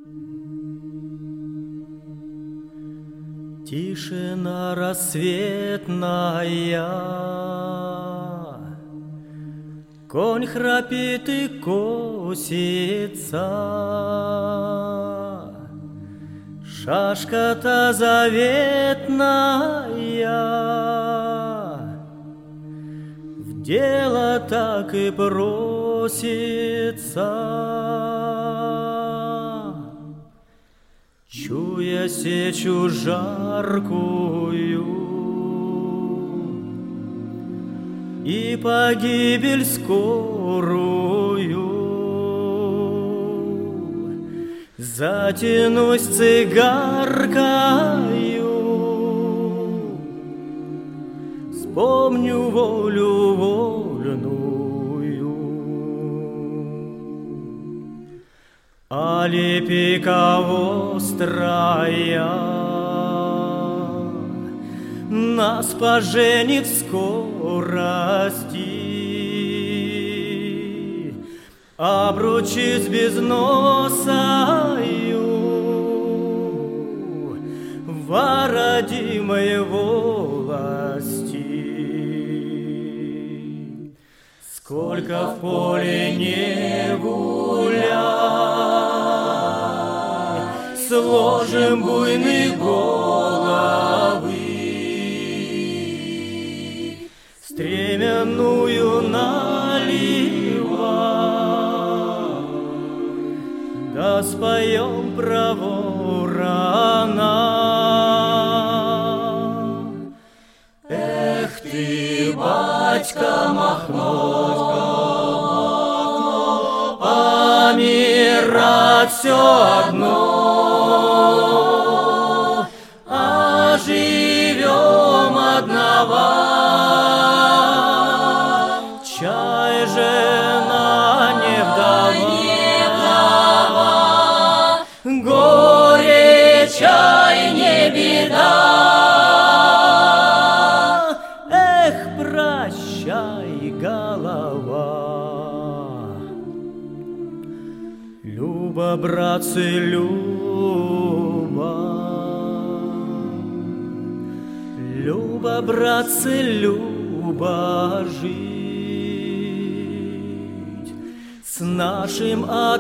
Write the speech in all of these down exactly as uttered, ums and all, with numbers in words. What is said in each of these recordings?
Тишина рассветная, конь храпит и косится, шашка-то заветная в дело так и просится. Чуя сечу жаркую и погибель скорую, затянусь цигаркою, вспомню волю вольную. Али пика острая нас поженит в скорости, обручит без носою во родимой волости. Сколько в поле не гуляй, сложим буйные головы, стременную наливай, да споем про ворона. Эх ты, батька Махно, помирать все одно, а живем одного. Чай жена не вдова, горе чай не беда. Эх, прощай, голова. Люба, братцы, Люба, Люба, братцы, Люба, жить с нашим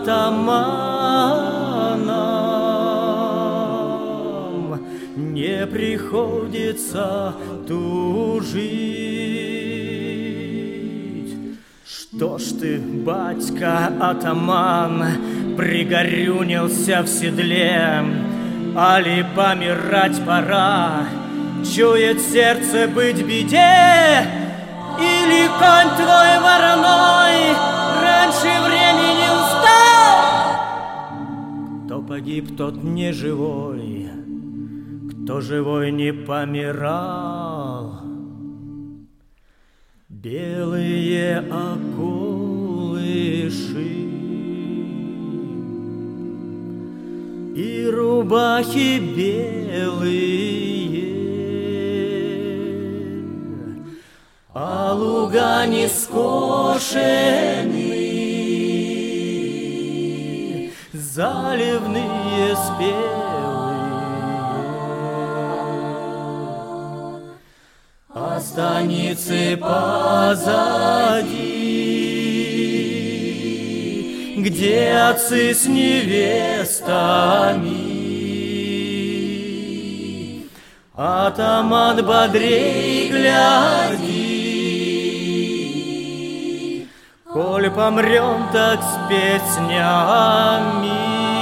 атаманом не приходится тужить. Что ж ты, батька атаман, пригорюнился в седле, али помирать пора, чует сердце быть беде, или конь твой вороной раньше времени устал? Кто погиб, тот не живой, кто живой не помирал. Белые околыши и рубахи белые, а луга не скошены, заливные спелые. А станицы позади, где отцы с невестами, атаман бодрей гляди, коль помрем, так с песнями.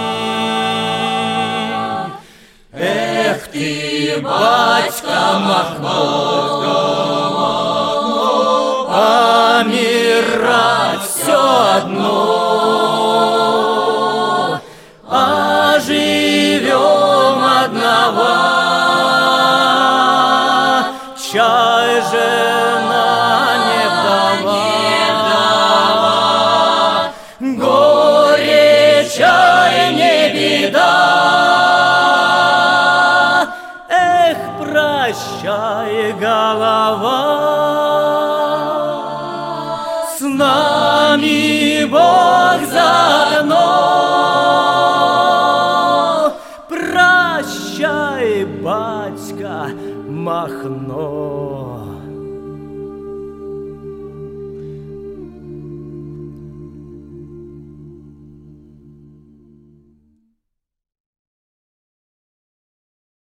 Эх ты, батька Махно, помирать все одно, а живем одного. Чай жена не вдова, горе чай не беда. Эх, прощай, голова, с нами Бог. Васька Махно.